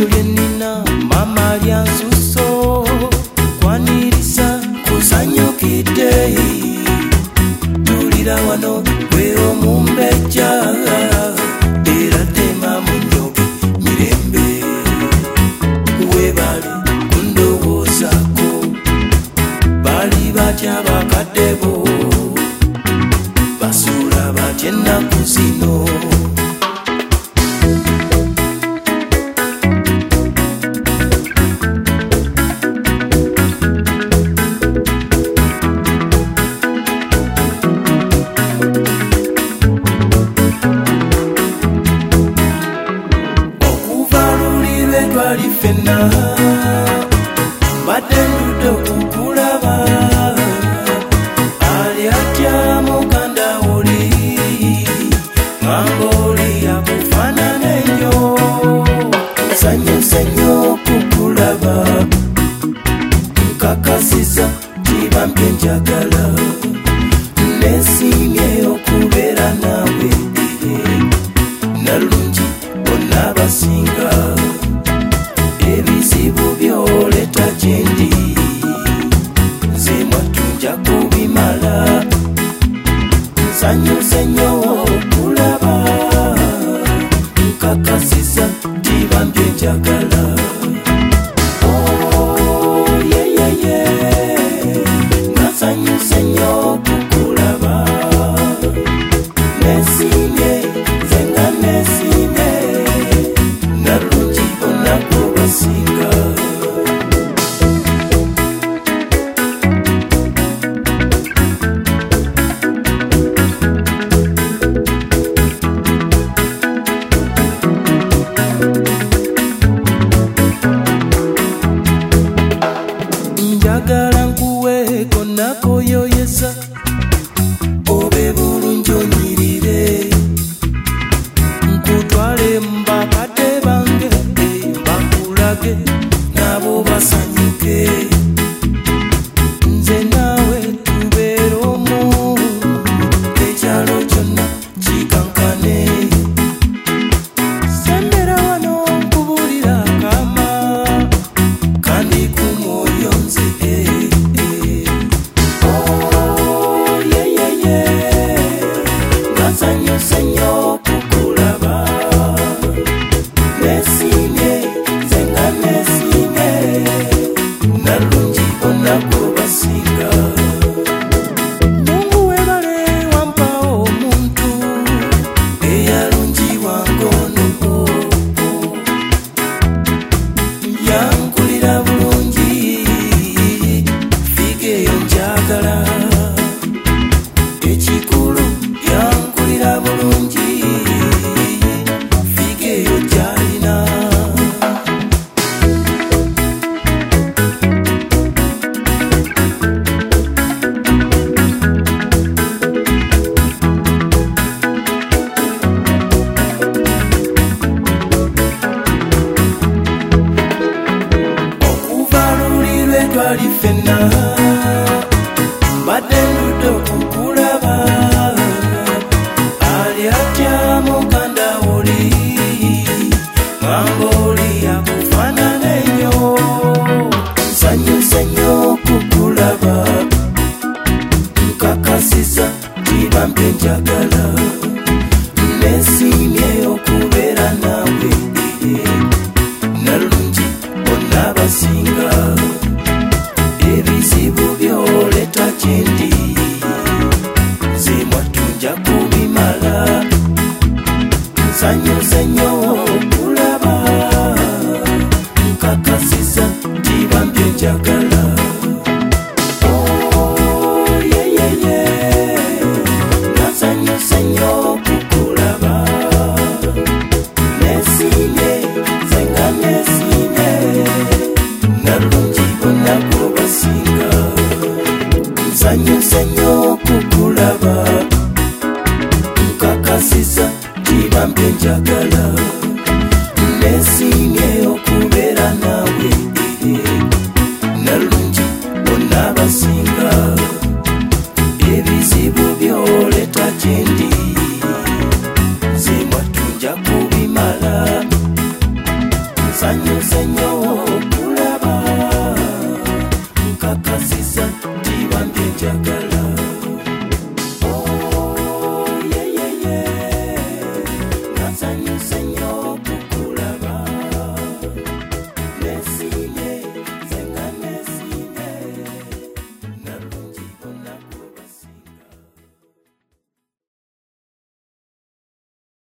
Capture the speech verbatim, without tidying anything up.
lyenina mama lyansuso kwaniriza kusanyukidde tulira wano gwe omumbeja era tema munyoge mirembe webale kundowoozako bali batya bakaddebo basuula batya ennaku zino Fena badendude okukulaba ali atya muganda oli ngamboli yakufaanana ennyo nsanyuse nnyo okukulaba nkakasiza tibambye njagala nesiimye okubeera naawe nalungi bonna basinga ebizibu byoleta gyendi nze mwatunja kubimala nsanyuse nnyo okulaba nkakasiza tibambye njagala oyeyeye nasanyuse nnyo okukulaba nesiimye nze nga nesiimye nalungi bonna kubasinga njagala nkuweeko nakoyoyeza obe bulungi onyirire nkutwale mbakadde bange bakulage nabo basanyuke